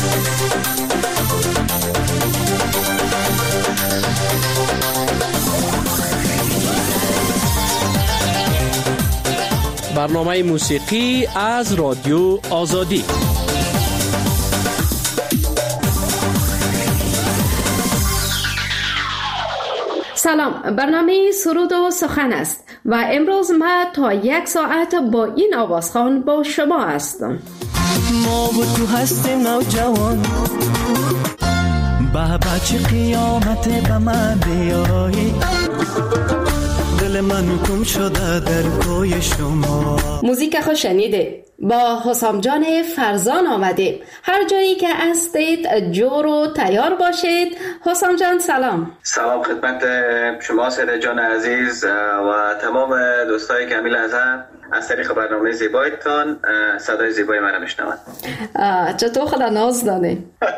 برنامه موسیقی از رادیو آزادی. سلام، برنامه سرود و سخن است و امروز ما تا 1 ساعت با این آوازخوان با شما هستم. ما و تو هستیم نوجوان، به بچه قیامت به من بیایی، دل من گم شده در کوی شما. موزیک خوش شنیده، با حسام جان فرزان آمده. هر جایی که هستید جور و تیار باشید. حسام جان سلام. سلام خدمت شما سید جان عزیز و تمام دوستای کمیل از طریق برنامه زیبایتان صدای زیبای من میشنوند. چطور خدا ناز داره؟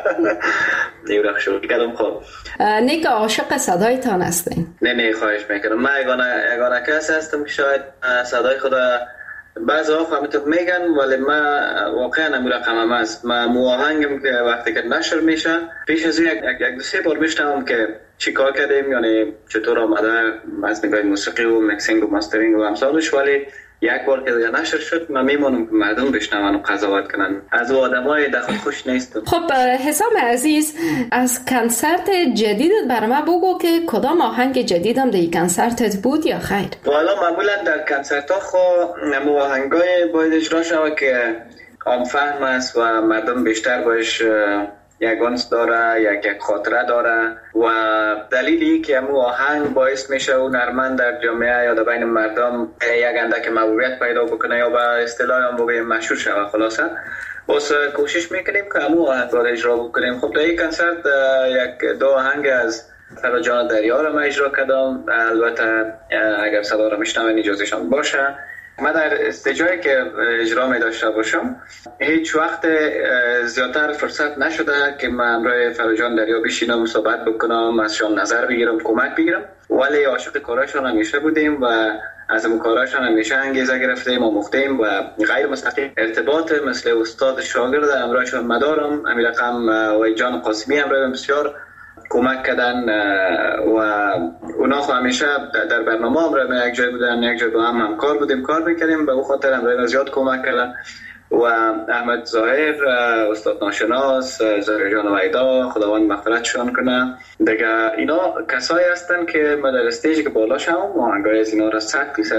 دیو شروع کردم. خب نیک عاشق صدایتان هستین. نه خواهش میکنم. من یگانه کسی هستم که شاید صدای خدا بعضی وقت همینطور میگن، ولی من واقعا همین رقمم است. من موآهنگم که وقتی که نشر میشه پیش از یک دو سه بار میشنوم که چی کار کردیم، یعنی چطور آمده از نگاه موسیقی و میکسینگ و ماسترینگ و امثالش، ولی یک بار که نشر شد من میمونم که مردم بشنون و قضاوت کنن. از او آدمای دخل خوش نیستم. خب حسام عزیز، از کنسرت جدیدت برای من بگو که کدام آهنگ جدیدم در کنسرتت بود یا خیر؟ والا معمولا در کنسرت ها خو آهنگای باید اجرا شود که عام فهم است و مردم بیشتر باش یک گنس داره، یک خاطره داره و دلیلی که امو آهنگ باعث میشه اون هنرمند در جامعه یا در بین مردم یک اندک محبوبیت پیدا بکنه یا به اصطلاح هم بگیم مشهور شود. خلاصه بس کوشش میکنیم که امو آهنگ رو اجرا بکنیم. خب در این کنسرت یک دو آهنگ از فراجان دریا رو من اجرا کردم. البته اگر صدا رو میشنون اجازهشان باشه. من در استجایی که اجرا می داشته باشم هیچ وقت زیادتر فرصت نشده که من همراه فراجان دریا بشینم صحبت بکنم، ازشان نظر بگیرم، کمک بگیرم، ولی عاشق کاراشان همیشه بودیم و از اون کاراشان همیشه انگیزه گرفتیم و مختیم و غیر مستقیم ارتباط مثل استاد شاگرد همراهشان مدارم. همین رقم و جان قاسمی همراه بسیار کمک کردن و اونا همیشه در برنامه هم را یک جای بودن، یک جای با هم همکار بودیم، کار میکردیم. به اون خاطر هم را زیاد کمک کردن و احمد ظاهر استاد ناشناس، ظاهر جان ویدا، خداوند مغفرتشان کنه. دیگه اینا کسایی هستن که ما در استیجی که بالا شم آهنگای از اینا را 100%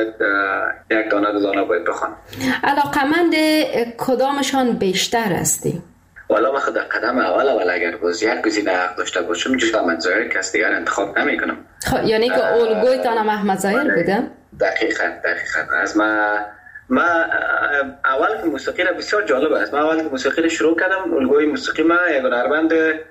یک دانه دو دانه باید بخوان. علاقمند کدامشان بیشتر هستی؟ والا من خود در قدم اول اگر باز یک گزینه حق داشته باشم جز احمد ظاهر کس دیگر انتخاب نمی کنم. خب یعنی که الگویتان هم احمد ظاهر بوده؟ دقیقاً. از من اول که موسیقی را بسیار جالب است. من اول که موسیقی را شروع کردم الگوی موسیقی من یک هنرمند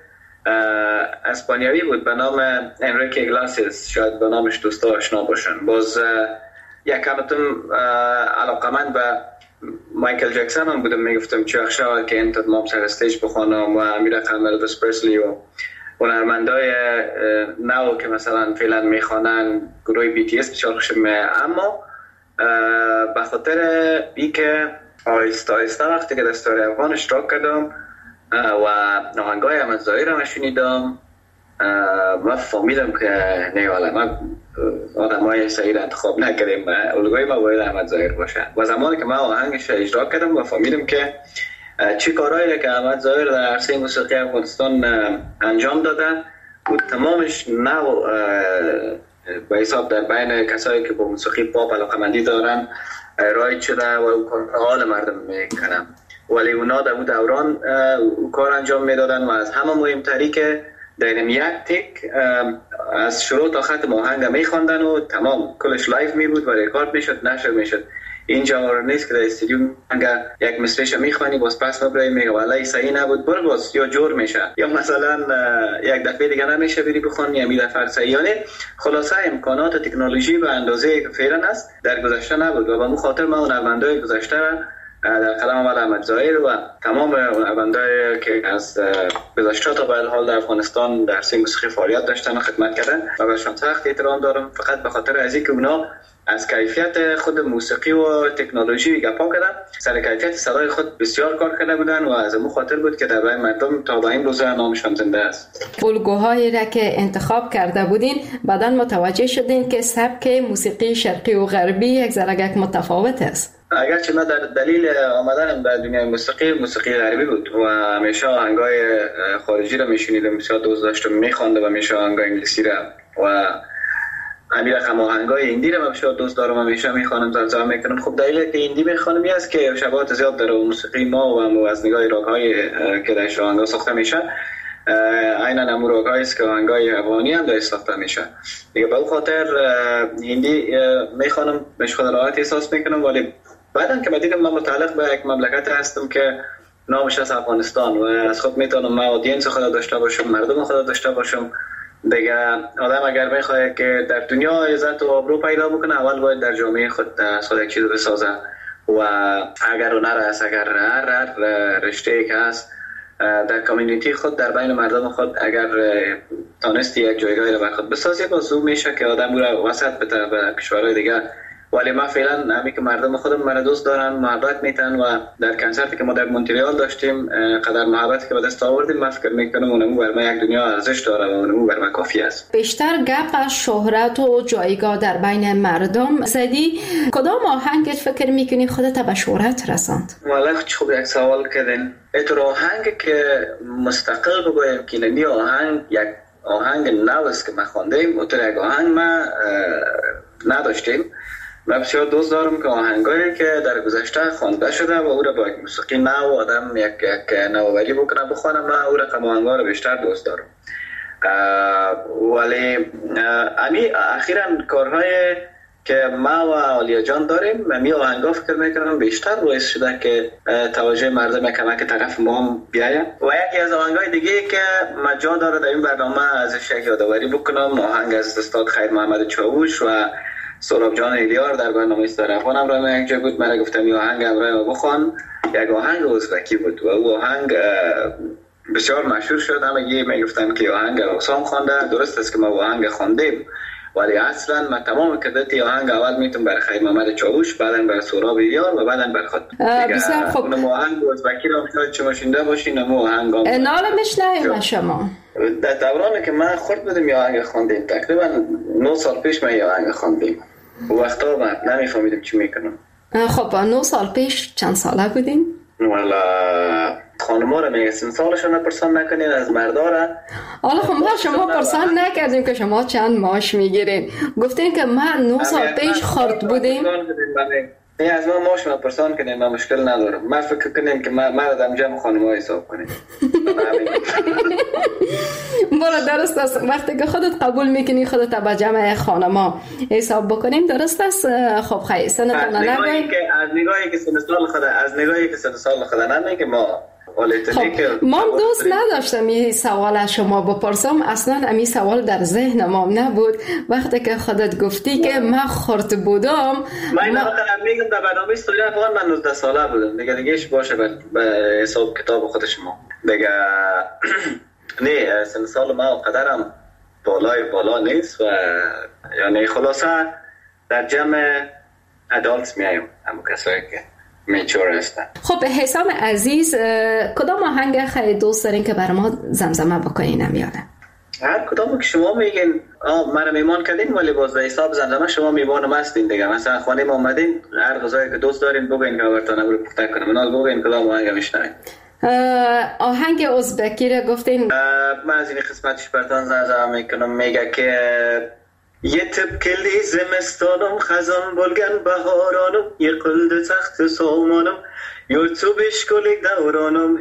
اسپانیایی بود به نام انریکه ایگلاسیاس، شاید به نامش دوستا آشنا باشن. باز یک کمتون علاقمند به مایکل جکسون هم بودم، میگفتم چه اخشا که انتد مام سر استیج بخوانم و امیر خان الویس پرسلی و هنرمندای نو که مثلا فعلا میخوانن گروه بی تی اس بسیار خوشم. اما به خاطر ای که آیسته وقتی که دستار افغان اشتراک کردم و آهنگای احمد ظاهر هم شنیدم من فهمیدم که نه والا من آدمای صحیح انتخاب نکردیم، الگوی ما باید احمد ظاهر باشه. و زمانی که من آهنگش اجرا کردم و فهمیدم که چه کارهایی که احمد ظاهر در عرصه موسیقی افغانستان انجام دادن و تمامش نو به حساب در بین کسایی که با موسیقی پاپ علاقه‌مندی دارن رایج شده و اون حال مردم میکنن، ولی اونا در اون دوران کار انجام میدادن و از همه مهمتری که در یک تک از شروع تا ختم آهنگ میخواندن و تمام کلش لایف می بود و ریکارد میشد، نشر میشد. اینجا نیست که در استودیو یک مصرعش میخوانی باز پس مبرای میگه والله صحیح نبود برو باز یا جور میشه یا مثلا یک دفعه دیگه نمیشه بری بخونی یا می دفعه صحیح. یعنی خلاصه امکانات تکنولوژی به اندازه که فعلا است در گذشته نبود و به اون خاطر ما هنرمندای گذشته در قلم اول احمد ظاهر و تمام هنرمندایی که از گذشته تا به حال در افغانستان در سین موسیقی فعالیت داشتن و خدمت کردن و بهشون سخت احترام دارم، فقط به خاطر از اینکه اونا از کیفیت خود موسیقی و تکنولوژی گپا کردم. سر کیفیت صدای خود بسیار کار کرده بودن و از اون خاطر بود که در بین مردم تا به این روز نامشان زنده است. الگوهایی را که انتخاب کرده بودین بعداً متوجه شدین که سبک موسیقی شرقی و غربی یک ذره متفاوت است. اگرچه من در دلیل آمدنم به دنیای موسیقی غربی بود و همیشه آهنگای خارجی را میشنیدم، بسیار دوست داشتم، میخواندم و همیشه آهنگای انگلیسی را و همین رقم آهنگای هندی را بسیار دوست دارم، همیشه میخوانم، زمزمه میکنم. خب دلیلی که هندی میخوانم این است که شباهت زیاد داره موسیقی ما و از نگاه راگ‌های که در آهنگا ساخته میشه عیناً همون راگ‌هایی است که آهنگای افغانی هم در ساخته میشه دیگه. به خاطر هندی میخوانم، مش خود راحت احساس میکنم. ولی بعدن که دیدم من متعلق به یک مملکت هستم که نامش از افغانستان و از خود میتونم من اودینس خود داشته باشم، مردم خود داشته باشم دیگه. آدم اگر میخواد که در دنیا عزت و آبرو پیدا بکنه اول باید در جامعه خود یک چیز بسازه و اگر هنر است، اگر هر رشته که هست در کامیونیتی خود، در بین مردم خود اگر تانستی یک جایگاهی رو بر خود بسازی بازو میشه که آدم رو وسط بده به کشورهای دیگه. ولی من فعلا همی که مردم خودم من دوست دارن، محبت میتن و در کنسرتی که ما در مونتریال داشتیم قدر محبتی که به دست آوردیم من فکر میکنم اونمو بر من یک دنیا ارزش داره و اونمو بر من کافی است. بیشتر گپ از شهرت و جایگاه در بین مردم زدی، کدام آهنگت فکر میکنی خودت به شهرت رساند؟ والله خوب یک سوال کردین. اتر آهنگ که مستقل بگویم که نمی آهنگ یک آهنگ نوست که ما خواندیم، اتر یک آهنگ ما نداشتیم. من بسیار دوست دارم که آهنگایی که در گذشته خوانده شده و او را با موسیقی نو آدم یک نوآوری بکنه بخوانه، من او رقم آهنگا رو بیشتر دوست دارم. ولی امی اخیراً کارهای که ما و آلیا جان داریم می آهنگا فکر میکنم بیشتر باعث شده که توجه مردم کمک طرف ما هم بیاید. و یکی از آهنگای دیگه که مجال داره در این برنامه ازش یک یادآوری بکنم، آهنگ از استاد خیر محمد چاووش و سهراب جان ایلیار در برنامه استارافان هم را یک جا بود. من گفتم این آهنگ هم را بخوان، یک آهنگ ازبکی بود و او آهنگ بسیار مشهور شد. همه می گفتن که آهنگ حسام خوانده. درست است که ما آهنگ خواندیم ولی اصلا من تمام کردت آهنگ اول میتونم برای خیر محمد چاووش، بعداً برای سهراب ایلیار و بعداً برای خود. بسیار خوب. اون آهنگ ازبکی را میتونید شما شنیده باشین. اون آهنگ ناله میشنویم شما. در دورانی که من خود بودم یا آهنگ خواندیم، تقریبا 9 سال پیش من یا آهنگ خواندیم. وقتا من نمیفهمیدم چی میکنم. خب 9 سال پیش چند ساله بودین؟ والا خانم‌ها را میگه سن سالشون پرسان نکنین، از مردا را. حالا خب ما شما پرسان نکردیم که شما چند معاش میگیرین. گفتین که من 9 سال پیش خرد بودیم. نه از ما معاش ما پرسان کنین، ما مشکل ندارم. ما فکر کنیم که ما در جمع خانم‌ها حساب کنیم. بالا درست است. وقتی که خودت قبول میکنی خودت به جمع خانم‌ها حساب بکنیم درست است. خب خیلی سنتون نگوین که از نگاهی که سن سال خود نمیگه ما ما دوست نداشتم این سوال از شما بپرسم، اصلا امی سوال در ذهنم نبود. وقتی که خودت گفتی که من خرد بودم من میگم در برنامه استوری افغان من 19 ساله بودم دیگهش باشه به حساب کتاب خود شما دیگه. نه سن سال ما قدرم بالا نیست و یعنی خلاصه در جمع ادالتس میایم، همون کسایی که میچور هستن. خب حسام عزیز کدام آهنگ خیلی دوست دارین که برای ما زمزمه بکنین نمیاده؟ هر کدام که شما میگین من میمان کردین ولی باز به حساب زمزمه شما میمانم هستین دیگه. مثلا خانه ما اومدین هر غذایی که دوست دارین بگین که براتون رو پخته کنم. من بگین کدام آهنگ میشنوین. آهنگ ازبکی رو گفتین. من از این قسمتش براتون زمزمه میکنم. میگه که یتب کلی زمستانم خزان بلگن بهارانم یقلد تخت سامانم یرتو بشکلک دورانم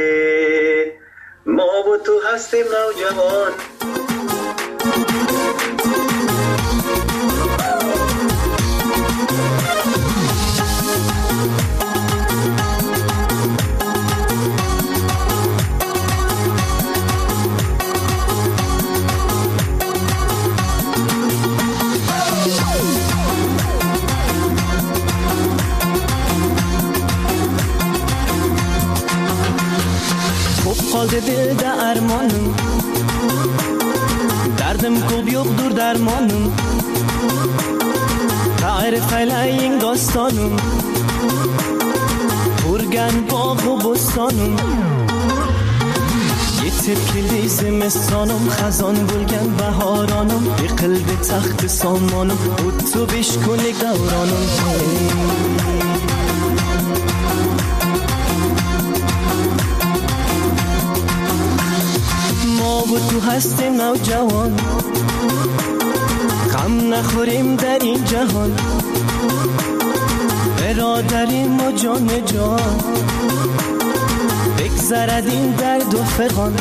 ما با تو هستیم نوجوان. دل ده ارمانم دردم کوب yok dur dermanım ta شعر فلنگ داستانم برگن باغ و بستانم یه تپکلی زمستانم خزان بلگن بهارانم به قلب تخت سامانم بود تو بشکل دورانم ما و تو هستیم نوجوان غم نخوریم در این جهان برادریم و جان جان بگذرد این درد و فغان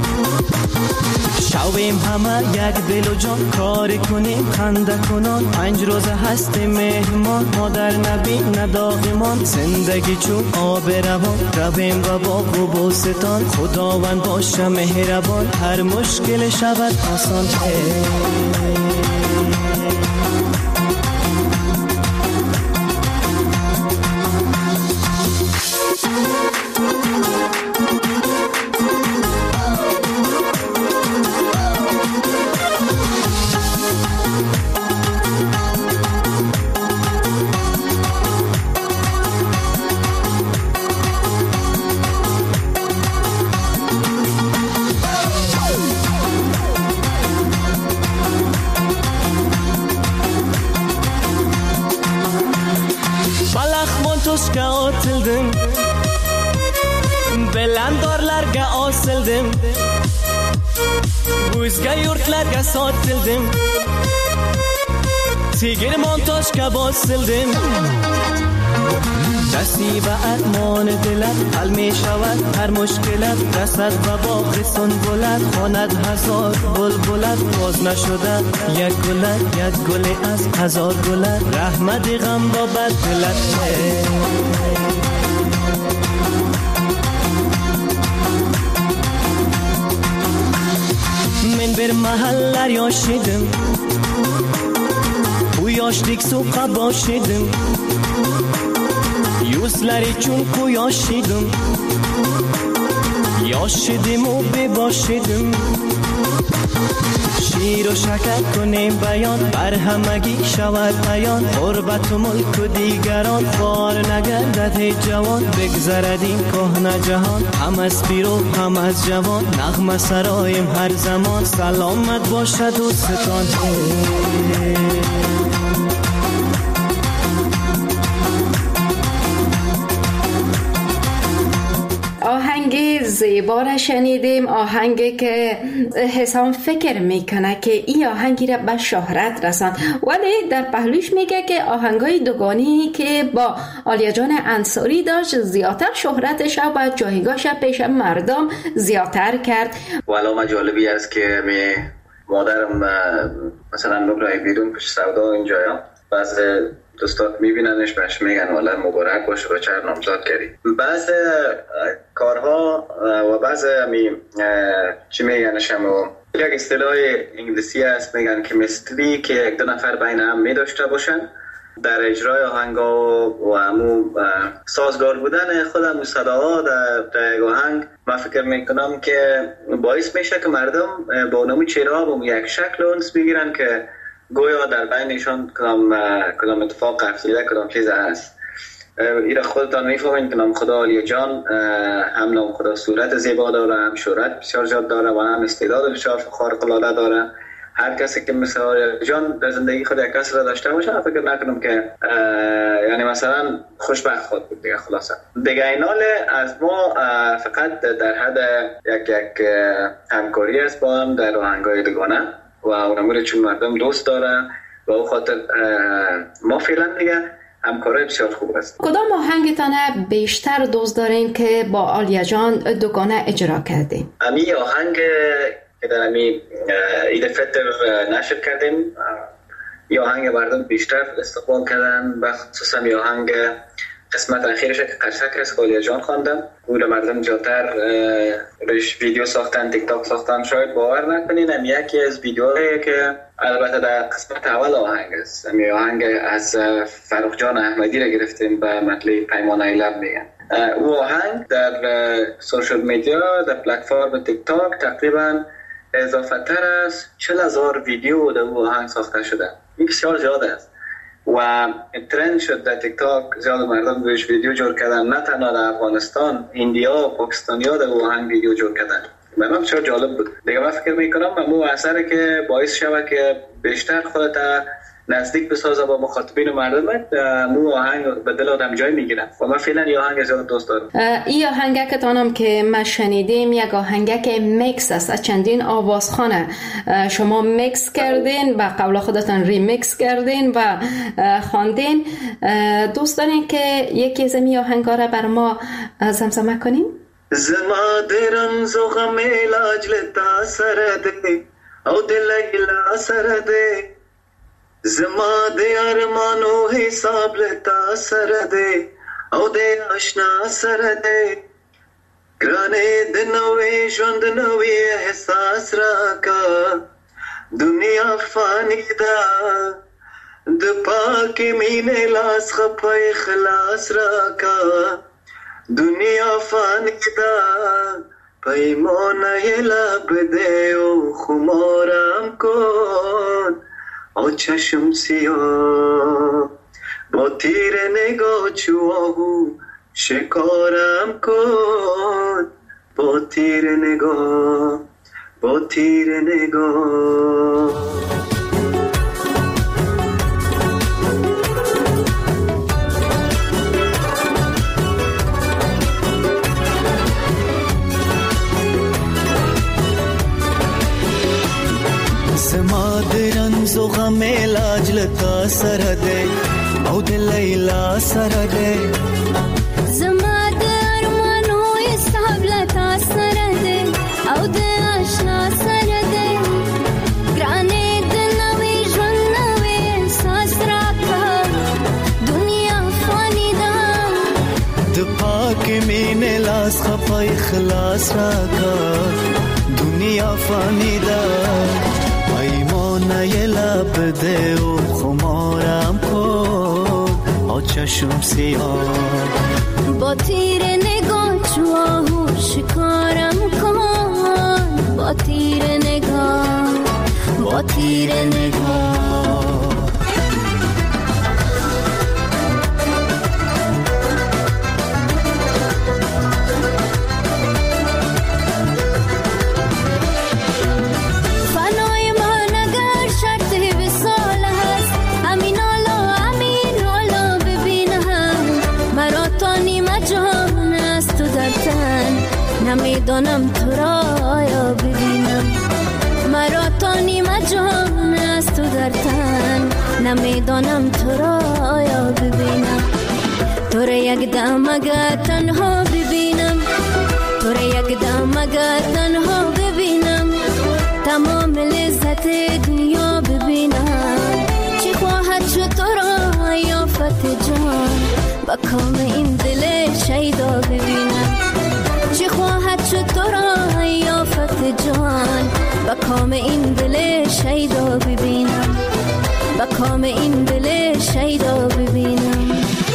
شویم همه یک دل و جان کار کنیم خنده کنان 5 روز هستیم مهمان ما در نبیم نداغمان زندگی چون آب روان رویم و باغ و بوستان خداوند باشه مهربان هر مشکل شود آسان Belandorlarga osildim o'zga yurtlarga sotildim tegirmon toshga bosildim nasiba armon dilam hal mi shavad har mushkilat rasad va bog'i sunbulat xonad hazor bulbulat boz nashuda yak guli az hazor gulat rahmati g'am va baddilat men bir mahallar yosh edim bu yoshlik so'qqa bosh edim yuzlar uchun quyosh edim yosh edim u bebosh edim شیر و شکر کنیم بیان بر همگی شود عیان غربت و ملک و دیگران خوار نگردد هیچ جوان بگذرد این کهنه جهان هم از پیر و هم از جوان نغمه سرایم هر زمان سلامت باشد دوستان آهنگ زیبا را شنیدیم، آهنگی که حسام فکر میکنه که این آهنگی را به شهرت رساند، ولی در پهلوش میگه که آهنگای دوگانی که با آلیا جان انصاری داشت زیادتر شهرتش و جایگاهش پیش مردم زیادتر کرد. و علامه جالبی است که مادرم مثلا نقرای بیرون پشت سودا اینجایا بعض دوستات میبیننش بهش میگن والا مبارک باشه و چهر نامزاد کردی. بعض کارها و بعض چی میگنش همو یک اصطلاح انگلیسی هست میگن که مثلی که یک دو نفر بین هم میداشته باشن در اجرای آهنگا و همو سازگار بودن خود همو صداها در یک آهنگ. من فکر میکنم که باعث میشه که مردم با اونمو چهره با یک شکل اونس بگیرن که گویا در بینشان کدام اتفاق افتاده کدام چیز هست. ایره خودتان میفهمین که نام خدا آلیا جان هم نام خدا صورت زیبا داره، هم شهرت بسیار زیاد داره و هم استعداد بسیار خارق العاده داره. هر کسی که مثل آلیا جان در زندگی خود یک کسی را داشته باشه فکر نکنم که یعنی مثلا خوشبخت خود بود دیگه. خلاصه دیگه اینال از ما فقط در حد یک همکاری است با هم در آهنگای دوگانه و اونموری چون مردم دوست داره و او خاطر ما فعلا دیگه همکاری بسیار خوب است. کدام آهنگتان بیشتر دوست دارین که با آلیا جان دوگانه اجرا کردیم؟ امی آهنگ که در امی عید فطر نشر کردیم یا آهنگ مردم بیشتر استقبال کردن و خصوصا یا آهنگ قسمت اخیرش که قشنگ است آلیا جان خواندم بود مردم زیادتر روش ویدیو ساختن تیک تاک ساختن. شاید باور نکنین هم یکی از ویدیوهایی که البته در قسمت اول آهنگ است امی آهنگ از فرخ جان احمدی را گرفتیم به مطلع پیمانه لب میگن. او آهنگ در سوشال میدیا در پلتفرم تیک تاک تقریبا اضافه تر از 40,000 ویدیو در او آهنگ ساخته شده. این بسیار زیاد است و ترند شد در تیک تاک، زیاد مردم بهش ویدیو جور کردن، نه تنها در افغانستان، ایندیا، پاکستانیا در آهنگ ویدیو جور کردن. من بسیار جالب بود. دیگه من فکر میکنم مو اثری که باعث شود که بیشتر خودت نزدیک بسازه با مخاطبین و مردم، مو آهنگ به دل آدم جای میگیره و من فعلا این آهنگ زیاد دوست دارم. این آهنگک تانم که ما شنیدیم یک آهنگک میکس است، از چندین آوازخانه شما میکس کردین و قبل خودتان ریمیکس کردین و خواندین. دوست دارین که یکی از این آهنگا را بر ما زمزمه کنین؟ زما درم زغم علاج لتا سرده او دلیلا سرده، زما د ارمانو حساب لتا سرده او د آشنا سرده، گرانه د نوې ژوند نوې احساس راکا، دنیا فانی ده د پاک مینې لاس خپه اخلاص راکا، دنیا فانی ده پیمانه لب ده او خمارم کن او چشم سیاه، با تیر نگاه چواهو شکارم کن، با تیر نگاه، با تیر نگاه. زما درن زغم علاج لتا سرده او د لیلا سرده، زما د ارمانو حساب لتا سرده او د آشنا سرده، ګرانې د نوې ژوند نوې احساس راکا، دنیا فانی ده د پاک مینې لاس خپه اخلاص راکا، دنیا فانی ده پیمانه لب ده و خمارم کن او چشم سیاه، با تیر نگاه چواهو شکارم کن، با تیر نگاه، با تیر نگاه. نمیدانم تو را یا ببینم، مرا تا نیمه جهان است تو در تن، نمیدانم تو را یا ببینم، تو را یک دم اگر تنها ببینم، تو را یک دم اگر تنها ببینم، تمام لذت دنیا ببینم، چی خواهد شد تو را یافت جان، با کام این دل شیدا ببینم، چی خواهد شد تو را یافت جان، با کام این دل شیدا ببینم، با کام این دل شیدا ببینم.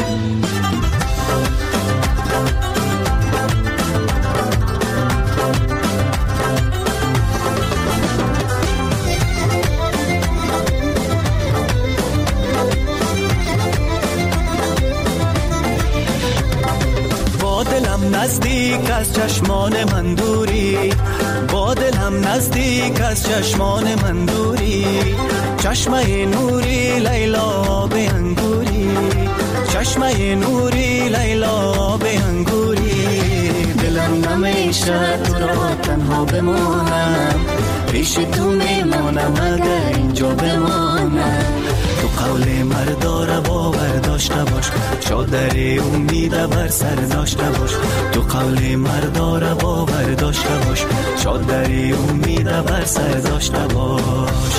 دلم نزدیک از چشمان من دوری، با دلم نزدیک از چشمان من دوری، چشمه نوری لیلا به انگوری، چشمه نوری لیلا به انگوری، دلم نمیشه تو را تنها بمانم، پیش تو میمانم اگر اینجا بمانم، تو قول مردار باور داشته باش، چادر امید بر سر داشته باش، تو قول مردار باور داشته باش، چادر امید بر سر داشته باش.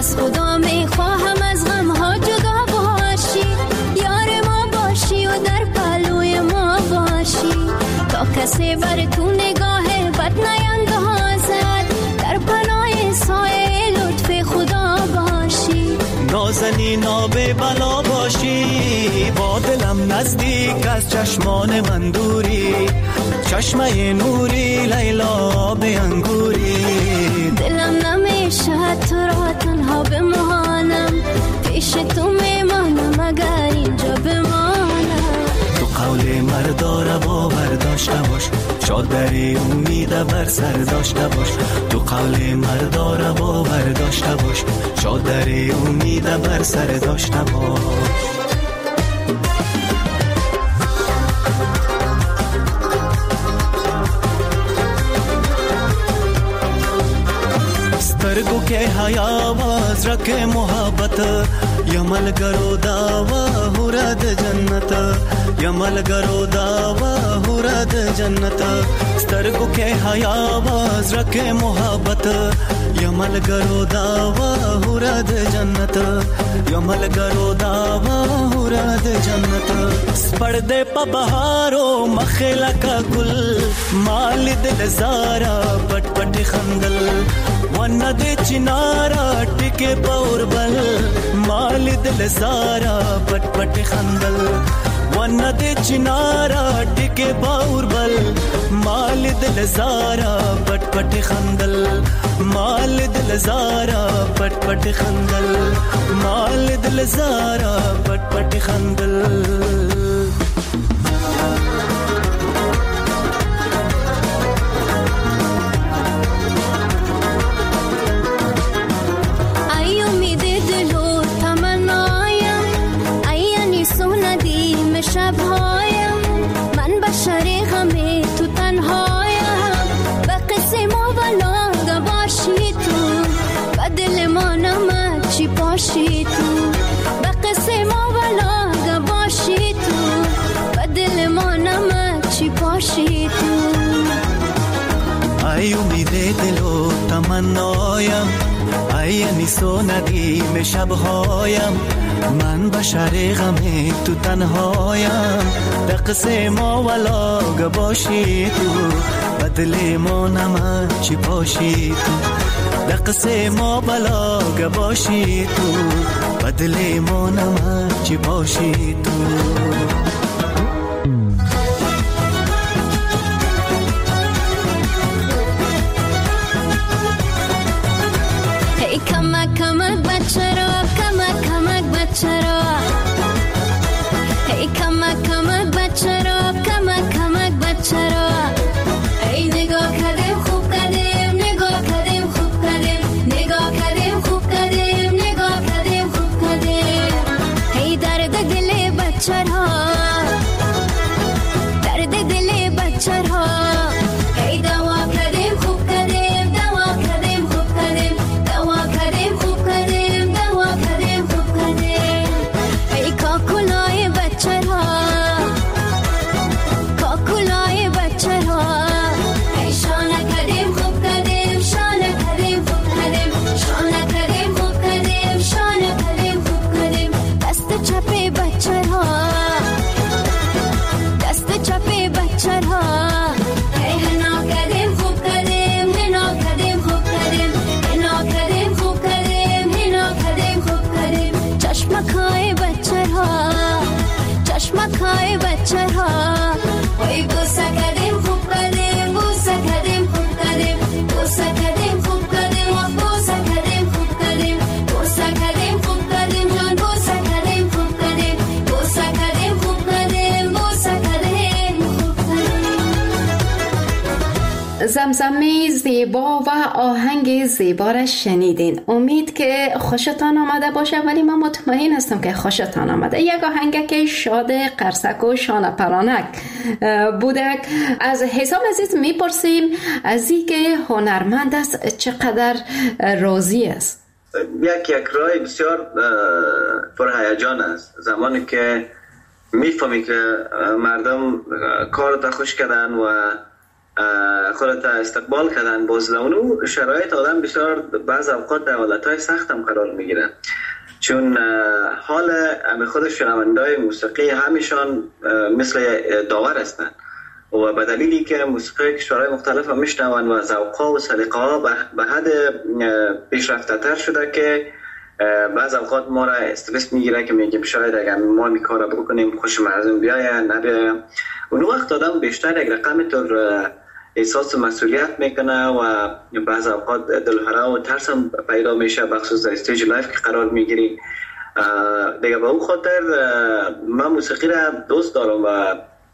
خواهم از غم ها جدا باشی، یار ما باشی و در نزنی نابه بلا باشی، با دلم نزدیک از چشمان من دوری، چشمه نوری لیلا به انگوری. دلم نمیشه تو را تنها بمانم، پیش تو میمانم اگر اینجا بمانم. تو قول مرداره باور داشته باش، شاد داری امید بر سر داشته باش. تو قول مرداره باور داشته باش، شاد داری امید بر سر داشته باش. سترگو کے حیا باز رکھ محبت، یمل گرو داوا ہرد جنت، یمل گرو داوا ہرد جنت. سترگو کے حیا باز رکھ محبت، یمل گرو داوا ہرد جنت، یمل گرو داوا ہرد جنت. پردے پا بہارو مخلا کا گل، مال دل زارا پٹ پٹ خندل. ون دے چنارا ٹکے پور بل، مال دل زارا پٹ پٹ خندل. ون دے چنارا ٹکے پور بل، مال دل زارا پٹ پٹ خندل. مال دل زارا پٹ پٹ خندل، مال دل زارا پٹ پٹ خندل. شبهایم من بشر غمی تو تنهایم، به قسم و بلاغ باشی تو، به دل ما نمک چی پاشی تو. به قسم و بلاغ باشی تو، به دل ما نمک چی پاشی تو. ای امید دل و تمنایم، ای انیس و ندیم شبهایم، من بشر غم تو تنهایم. به قصه ما ولاغ باشی تو، بدل ما نمک چی پاشی تو. به قصه ما بلاغ باشی تو، بدل ما نمک چی پاشی تو. کمک بچه را، کمک بچه را، ای کمک بچه را، کمک بچه را. ای نگاه کردیم خوب کردیم، نگاه کردیم خوب کردیم، نگاه کردیم خوب کردیم، نگاه کردیم خوب کردیم. ای درد دل بچه را، درد دل بچه را. ای دوا کردیم خوب کردیم، دوا کردیم خوب کردیم، دوا کردیم خوب کردیم، دوا کردیم خوب کردیم. ای کاکولای بچه را، کاکولای بچه را. ای شانه کردیم خوب کردیم، شانه کردیم خوب کردیم، شانه کردیم خوب کردیم، شانه کردیم خوب کردیم. دست چپ بچه را، دست چپ بچه را. ای هنا کردیم خوب کردیم، هنا کردیم خوب کردیم، هنا کردیم خوب کردیم، هنا کردیم خوب کردیم. چشمکای بچه را، چشمکای بچه را. وی بوسه کردیم خوب کردیم، بوسه کردیم خوب کردیم، بوسه کردیم خوب کردیم، و بوسه کردیم خوب کردیم، بوسه کردیم خوب کردیم جان، بوسه کردیم خوب کردیم، بوسه کردیم خوب کردیم، بوسه کردیم خوب کردیم. زمزمه زیبا و آهنگ زیبا را شنیدین. امید که خوشتان آمده باشه، ولی من مطمئن هستم که خوشتان آمده. یک آهنگ که شاد قرصک و شانه پرانک بوده. از حسام عزیز میپرسیم از این که هنرمند است چقدر راضی است؟ یک رای بسیار پرهیجان است. زمانی که میفهمی که مردم کارت خوش کردن و خودت استقبال کردن، باز اونو شرایط آدم بسیار بعض اوقات در حالتهای سخت هم قرار میگیرن، چون حال خود شنوندای موسیقی همیشان مثل داور هستند و به دلیلی که موسیقی کشورهای مختلف هم میشنون و ذوق‌ها و سلیقه‌ها به حد پیشرفته تر شده که بعض اوقات ما را استرس میگیره که میگیم شاید اگر ما این کار رو بکنیم خوش مردم بیاین نبیاین. اون وقت آدم بیشتر یک رقم طور احساس مسئولیت میکنه و بعض اوقات دلهره و ترس هم پیدا میشه، بخصوص در استیج لایف که قرار میگیری. دیگه به اون خاطر من موسیقی را دوست دارم و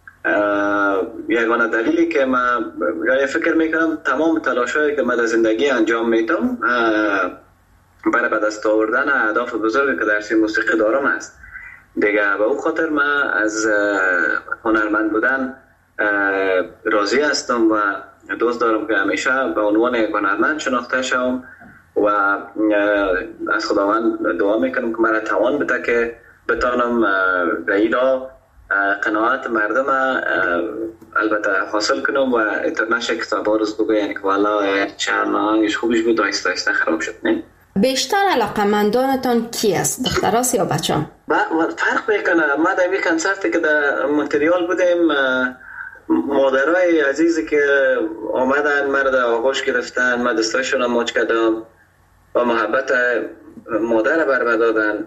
یگانه دلیلی که من فکر میکنم تمام تلاشایی که من در زندگی انجام میدم برای به دست آوردن اهداف بزرگی که در سی موسیقی دارم است. دیگه به اون خاطر من از هنرمند بودن راضی هستم و دوست دارم که همیشه به عنوان یک هنرمند شناخته شوم و از خداوند دعا میکنم که مرا توان بده که بتانم رایدا قناعت مردم البته حاصل کنم و اینترنشنال کتابا روز بگه، یعنی که والا چند آهنگش خوبش بود آیسته آیسته خراب شد. نه بیشتر علاقمندانتان کی است؟ دختراست یا بچه‌ها؟ فرق میکنه. ما در یک کنسرتی که در مونتریال بودیم مادرای عزیزی که آمدن مرا در آغوش گرفتن، من دستایشون رو ماچ کردم و محبت مادر بر دادن.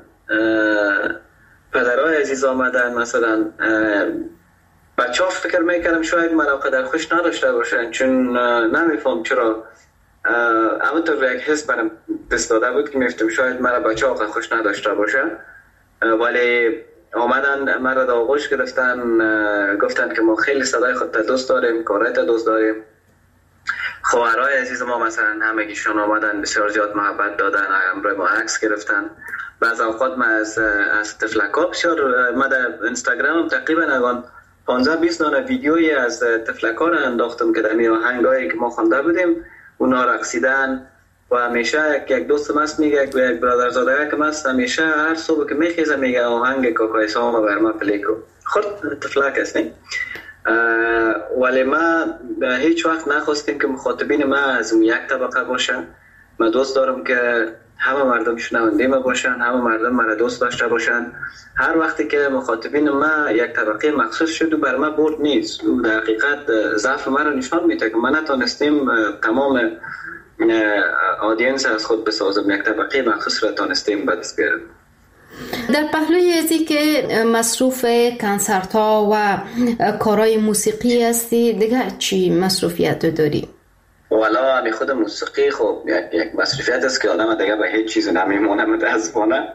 پدرای عزیز آمدن، مثلا بچه ها فکر میکنم شاید مرا قدر خوش نداشته باشن، چون نمیفهم چرا همونطور یک حس برم دست داده بود که میفتم شاید مرا بچه ها قدر خوش نداشته باشن، ولی آمدن مرا در آغوش گرفتن، گفتن که ما خیلی صدای خودت دوست داریم، کارایت دوست داریم. خواهرای عزیز ما مثلا همگیشون آمدن بسیار زیاد محبت دادن، همراه ما عکس گرفتن. بعض اوقات من از تفلکا بسیار، من در اینستاگرامم تقریبا 15-20 دانه ویدیویی از تفلکا رو انداختم که در می آهنگایی که ما خوانده بودیم اونا رقصیدن و همیشه یک دوستم هست میگه، یک برادرزاده که هست همیشه هر صبح که میخیزه میگه آهنگ کاکای ساما بر ما پلی کن. خود تفلک است نه، ولی ما هیچ وقت نخواستیم که مخاطبین ما از یک طبقه باشن. من دوست دارم که همه مردم شنونده ما باشن، همه مردم مرا دوست داشته باشن. هر وقتی که مخاطبین ما یک طبقه مخصوص شد و بر ما برد نیست، و در حقیقت ضعف ما رو نشان میده که ما نتونستیم تمام آدینس از خود بسازم، یک طبقه مخصوص را تونستیم به دست بیاریم. در پهلوی ازی که مصروف کنسرت ها و کارهای موسیقی هستی، دیگه چی مصروفیت داری؟ والا همی خود موسیقی خب یک مصروفیت است که آدم دیگه به هیچ چیز نمیمونه متاسفانه.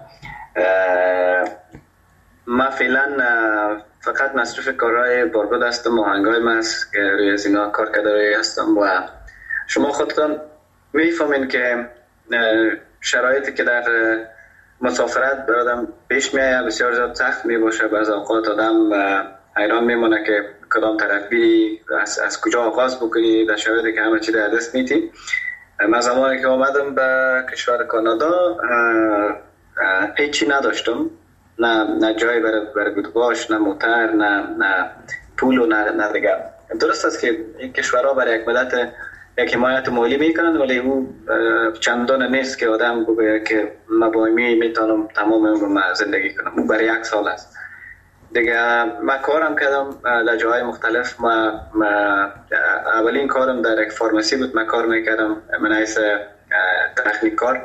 من فعلا فقط مصروف کارهای بارگود هستم، آهنگای من است که روی از اینا کار کرده هستم و شما خودتان میفهمین که شرایطی که در مسافرت برادم پیش میایه بسیار زیاد سخت میباشه. بعض اوقات آدم حیران میمونه که کدام طرفی از کجا آغاز بکنی در شرایطی که همه چی در دست میتی. من زمانی که آمدم به کشور کانادا هیچی نداشتم، نه جایی برای گودواش، نه موتر، نه پول و نه دیگر. درست است که این کشورها برای یک مدت یک حمایت مالی میکنن، ولی او چندان نیست که آدم بگه که من با میتونم تمام عمرم زندگی کنم. او برای یک سال است دیگه. من کارم کردم در جاهای مختلف. من اولین کارم در یک فارماسی بود، من کار میکردم من حیث تکنیک کار،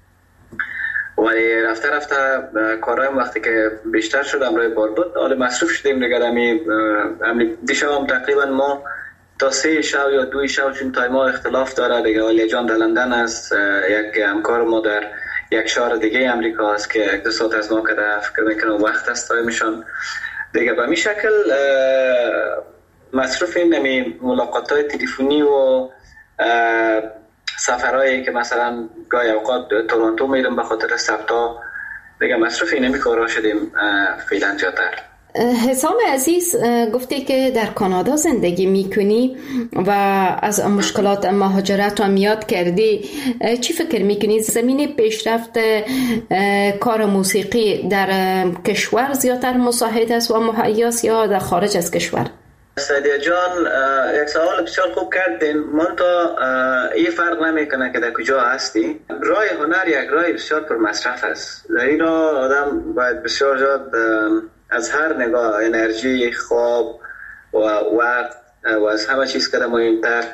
ولی رفته کارایم وقتی که بیشتر شدم روی بار بود حالا مصروف شدیم دیگه. دیشب هم تقریبا ما تا 3 شب یا 2 شب چون تایم ها اختلاف داره دیگه. ولی جان در لندن است، یک همکار ما در یک شهر دیگه امریکا است که 2 ساعت از ما کده فکر میکنم وقت است تایمشان دیگه. به می شکل مصروف این ملاقات های تلفنی و سفرهایی که مثلا گاهی اوقات تورنتو میرم به خاطر ثبتا دیگه، مصروف این کارها شدیم فعلا زیادتر. حسام عزیز گفتی که در کانادا زندگی میکنی و از مشکلات مهاجرت هم یاد کردی. چی فکر میکنی زمین پیشرفت کار موسیقی در کشور زیادتر مساعد است و مهیاست یا در خارج از کشور؟ سعیدی جان یک سوال بسیار خوب کردین. من تا این فرق نمیکنه که در کجا هستی. راه هنر یک راه بسیار پر مصرف است. در این راه آدم باید بسیار زیاد از هر نگاه انرژی، خواب و وقت و از همه چیز که مهمتر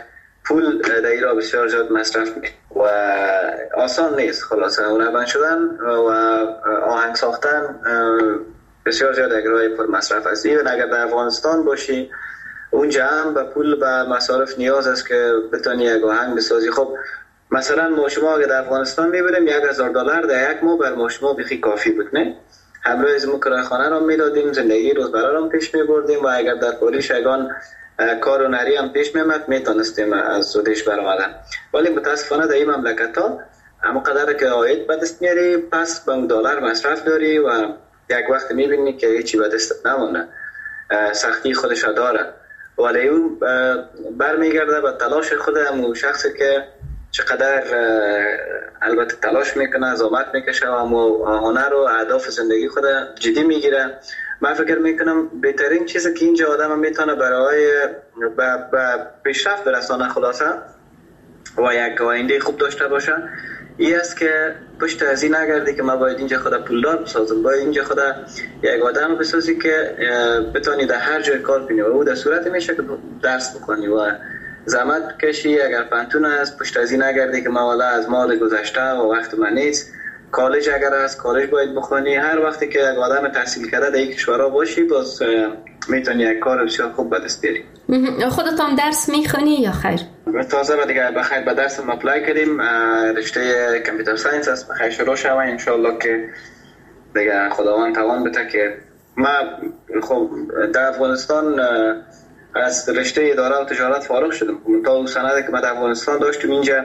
پول در ایران بسیار زیاد مصرف میشه و آسان نیست. خلاصه هنرمند شدن و آهنگ ساختن بسیار زیاد یک راه پر مصرف است. این اگر در افغانستان باشی اونجا هم به پول و مصارف نیاز است که بتونی یک آهنگ بسازی. خب مثلا ما شما اگر در افغانستان میبودیم $1,000 در یک ماه بر ما شما بخی کافی بود، نه؟ همراه از کرایه خانه را میدادیم، زندگی روزمره را پیش میبردیم و اگر در پاریس یگان کار هنری هم پیش میامد میتونستیم از زودش برآمدن. ولی متاسفانه در این مملکت ها اما قدر که عاید به دست میاری پس به $1 مصرف داری و یک وقت میبینی که هیچی به دست نمونه. سختی خودش داره ولی اون برمیگرده به تلاش خود همون شخصی که چقدر البته تلاش میکنه، زحمت میکشه و هنر و اهداف زندگی خود جدی میگیره. من فکر میکنم بهترین چیزی که اینجا آدم میتونه برای پیشرفت برسانه خلاصه و یک آینده خوب داشته باشه این است که پشت از این نگردی که ما باید اینجا خود پولدار بسازم، باید اینجا خود یک آدم بسازی که بتونی در هر جای کار کنی و او در صورت میشه که درس بکنی و زحمت کشی. اگر پانتون است پشت از این نگردی که ما والا از مال گذشته و وقت من نیست. کالج اگر است کالج باید بخونی. هر وقتی که یک آدم تحصیل کرده در یک کشورها باشی باز میتونی یک کار بسیار خوب به دست بیاری. خودتان درس میخونی یا خیر؟ تازه دیگه بخیر به درس اپلای کردیم، رشته کامپیوتر ساینس است، بخیر شروع شوه ان شاء الله که دیگه خداوند توان بده که ما خب در افغانستان از رشته اداره و تجارت فارغ شدم. تا اون سنده که ما در افغانستان داشتیم اینجا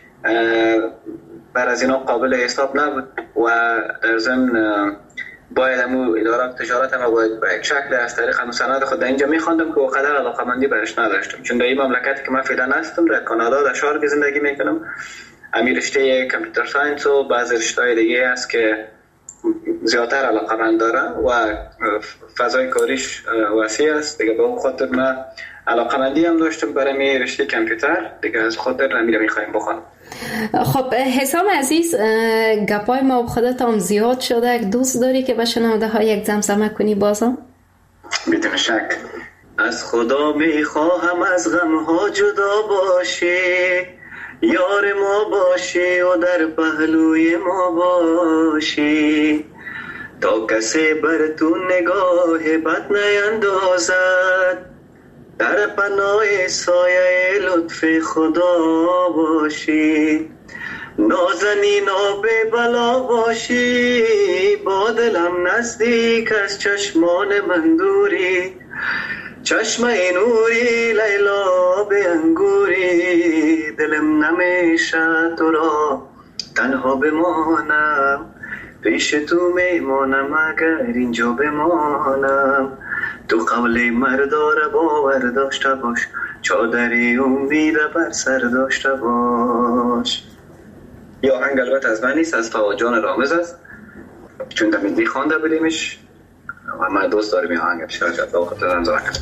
بر از اینا قابل حساب نبود و در ضمن باید همون اداره و تجارت هم باید به یک شکل از طریق همون سند خود اینجا میخواندم که وقدر علاقمندی برش نداشتم، چون در این مملکتی که من فعلا هستم در کانادا در شهر زندگی میکنم. همین رشته کامپیوتر ساینس و بعضی رشته‌های دیگه است که زیادتر علاقمند داره و فضای کاریش وسیع است دیگه. به اون خاطر من علاقمندی هم داشتم برای رشته کامپیوتر دیگه، از خاطر میخوایم بخونم. خب حسام عزیز، گپای ما خودتان زیاد شده، دوست داری که به شنونده ها یک زمزمه کنی بازم؟ بدون شک. از خدا میخواهم از غم ها جدا باشی، یار ما باشی و در پهلوی ما باشی، تا کسی بر تو نگاه بد نیندازد، در پناه سایه لطف خدا باشی، نازنین آب بلا باشی، با دلم نزدیک از چشمان من دوری، چشم نوری لیلا به انگوری، دلم نمیشه تو را تنها بمانم، پیش تو میمانم اگر اینجا بمانم، تو قول مردار باور داشته باش، چادری امید بر سر داشته باش. یا آهنگ البته از من نیست، از فواجان رامز است، چون دمیدی خوانده بودیمش و من دوست دارم این آهنگ بسیار جد با خاطر امضا کنم.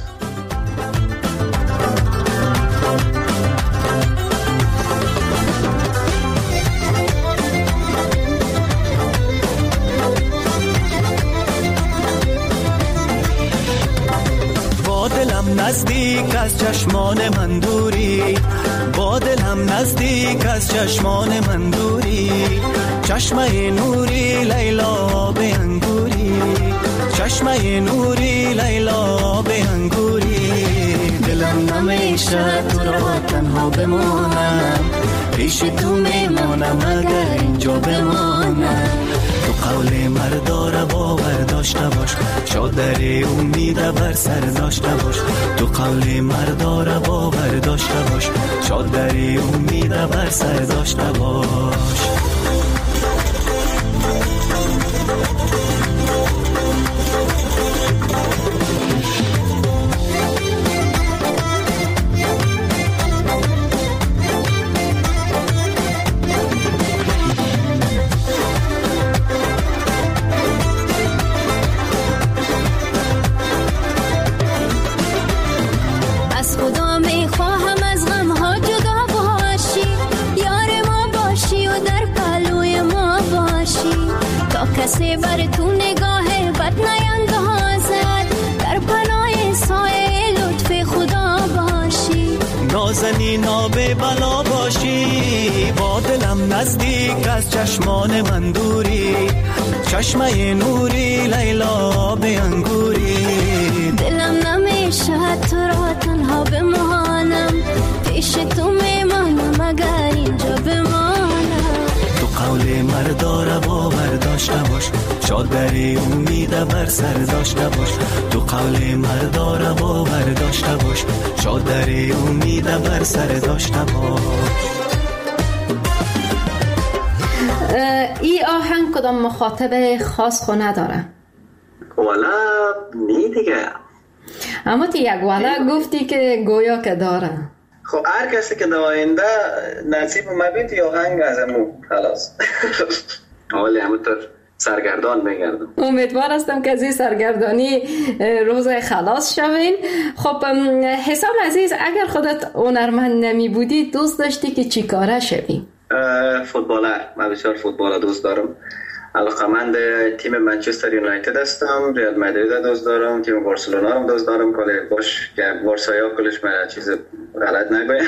دلم نزدیک از چشمان من دوری، با دلم نزدیک از چشمان من دوری، چشمه نوری لیلا به انگوری، چشمه نوری لیلا به انگوری، دلم نمیشه تو را تنها بمانم، پیش تو میمانم اگر اینجا بمانم، تو قول مردار باور داشته باش، چادری امید بر سر داشته باش، تو قول مردار باور داشته باش، چادری امید بر سر داشته باش. کسی بر تو نگاه بد نیندازد، در پناه سایه لطف خدا باشی، نازنین آب از چشمان من دوری، چشمه نوری لیلا به انگوری. دلم نمیشه تو را تنها بمانم، پیش تو میمانم اگر اینجا بمانم. تو قول مرداره باور داشته باش، شاد داری امید بر سر داشته باش. تو قول مرداره باور داشته باش، شاد داری امید بر سر داشته باش. ای آهنگ کدام مخاطب خاص خو نداره؟ والا نی دیگه. اما تی یک والا گفتی که گویا که داره. خب هر کسی که در آینده نصیب مبید یا آهنگ از امو خلاص. حالی همونطور سرگردان بگردم. امیدوار هستم که از این سرگردانی روز خلاص شوین. خب حسام عزیز، اگر خودت هنرمند نمی بودی دوست داشتی که چی کاره شوی؟ فوتبالر. من بسیار فوتبال دوست دارم. علاقمند تیم منچستر یونایتد هستم، ریال مادرید دوست دارم، تیم بارسلونا رو دوست دارم. کلی باش که بارسایا کلش من چیز غلط نگویم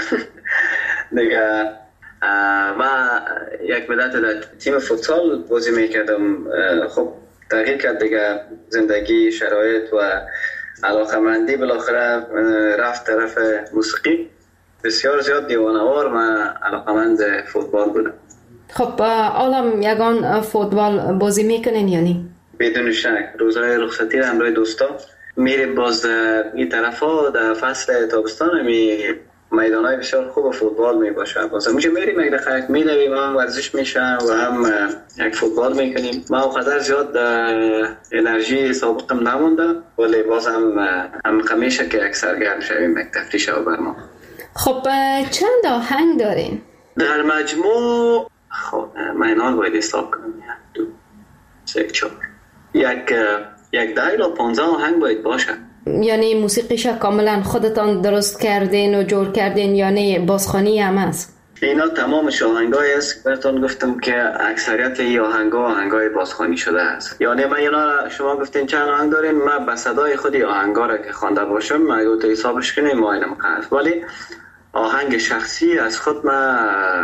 دیگه. و یک مدت در تیم فوتسال بازی میکردم. خب تغییر کرد دیگه زندگی، شرایط و علاقمندی، بالاخره رفت طرف موسیقی. بسیار زیاد دیوانه‌وار من علاقمند فوتبال بودم. خب آلم یگان فوتبال بازی میکنین یعنی؟ بدون شک روزهای رخصتی را همراه دوستا میریم باز این طرفا. در فصل تابستان میدانهای بسیار خوب فوتبال می باشه. باز همونجا میریم یک دقیقه میدویم، هم ورزش میشه و هم یک فوتبال میکنیم. ما اونقدر زیاد انرژی سابقم نمونده، ولی باز هم همیشه که یک سرگرم شویم یک تفتیش و برما. خب چند آهنگ دارین؟ در مجموع خب من باید حساب کنم 1 2 3 4 یک 10 تا 15 آهنگ باید باشه. یعنی موسیقیش کاملا خودتان درست کردین و جور کردین یعنی بازخوانی هم هست؟ اینا تمامش آهنگایی است. براتون گفتم که اکثریت این آهنگای بازخوانی شده است. یعنی من اینا شما گفتین چند آهنگ دارین، من به صدای خودی آهنگا را که خوانده باشم من تو حسابش کنیم ماینم خاص، ولی آهنگ شخصی از خود ما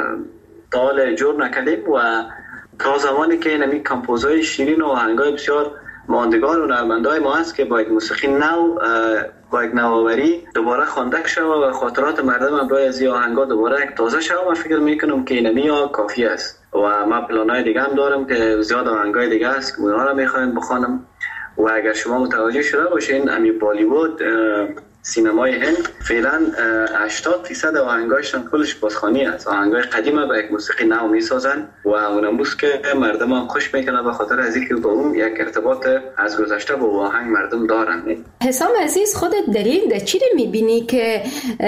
تال جور نکردیم. و تا زمانی که اینمی کمپوزهای شیرین و آهنگای بسیار ماندگار و هنرمندای ما هست که باید موسیقی نو باید نوآوری دوباره خوانده شود و خاطرات مردم برای از این آهنگا دوباره یک تازه شود، من فکر میکنم که اینمی ها کافی است. و من پلانای دیگه هم دارم که زیاد آهنگای دیگه است که اونها را میخوایم بخوانم. و اگر شما متوجه شده باشین امی بالیوود سینمای هند فعلا 80% آهنگایشان کلش بازخوانی است. آهنگای قدیمه به یک موسیقی نو میسازن و اونموس که مردم هم خوش میکنه به خاطر از اینکه با اون یک ارتباط از گذشته با آهنگ مردم دارن. حسام عزیز، خودت دلیل ده چی میبینی که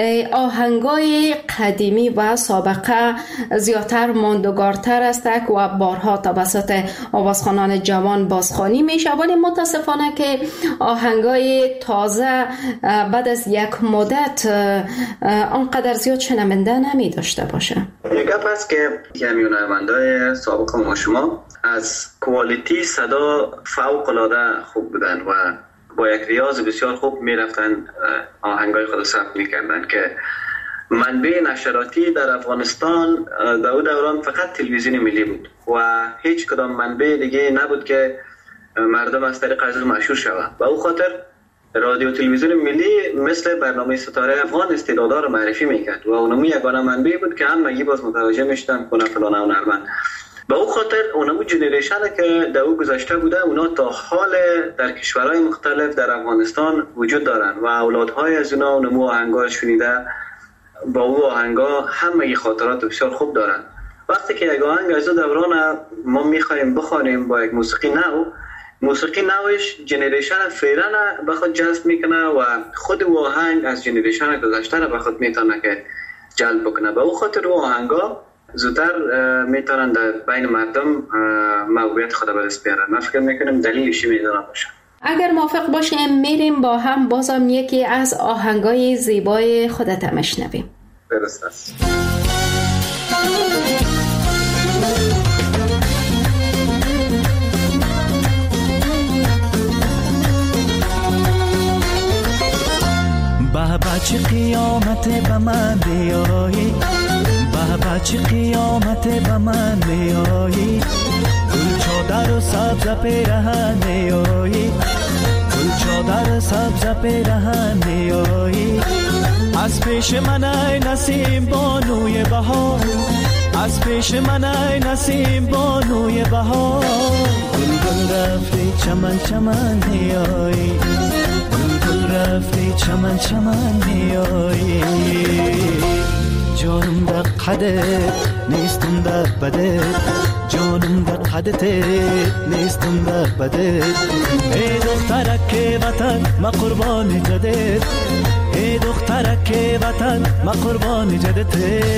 آهنگای قدیمی و سابقه زیادتر ماندگارتر است و بارها توسط آوازخوانان جوان بازخوانی میشه، ولی متاسفانه که آهنگای تازه بعد از یک مدت آنقدر زیاد شنونده نمی داشته باشه؟ یک گپ است که همین هنرمندای سابق ما شما از کوالیتی صدا فوق العاده خوب بودن و با یک ریاض بسیار خوب می رفتن آهنگای خود ثبت می کردن که منبع نشراتی در افغانستان در اون دوران فقط تلویزیون ملی بود و هیچ کدام منبع دیگه نبود که مردم از طریق از مشهور شود. و او خاطر رادیو تلویزیون ملی مثل برنامه ستاره افغان استعدادا رو معرفی میکرد و اونمو یگانه منبع بود که همگی باز متوجه میشدن کنه فلان هنرمند. به او خاطر اونمو جنریشنی که در او گذشته بوده اونا تا حال در کشورهای مختلف در افغانستان وجود دارن و اولادهای از اونا اونمو آهنگا شنیده با او آهنگا همگی خاطرات بسیار خوب دارن. وقتی که یک آهنگ از دوران ما میخوایم بخوانیم با یک موسیقی نوش جنریشن فعلا به خود جذب میکنه و خود او آهنگ از جنریشن گذشته را به خود میتونه که جلب بکنه. به او خاطر او آهنگا زودتر میتونن در بین مردم موقعیت خود به دست بیارن. من فکر میکنم دلیلش میدونه باشه. اگر موافق باشیم میریم با هم بازم یکی از آهنگای زیبای خودت هم بشنویم. درست است. بچه قیامت به من بیایی، چه قیامت به من میایی، گل چادر و سبز پیرهن میایی، گل چادر سبز پیرهن میایی. از پیش من ای نسیم بانوی بهار، از پیش من ای نسیم بانوی بهار. گل گل رفتی چمن چمن میایی، گل گل رفتی چمن چمن میایی. جانم در قدت نیستم در بدت، جانم در قدت نیستم در بدت. ای دخترک وطن ما قربان جدت، ای دخترک وطن ما قربان جدت.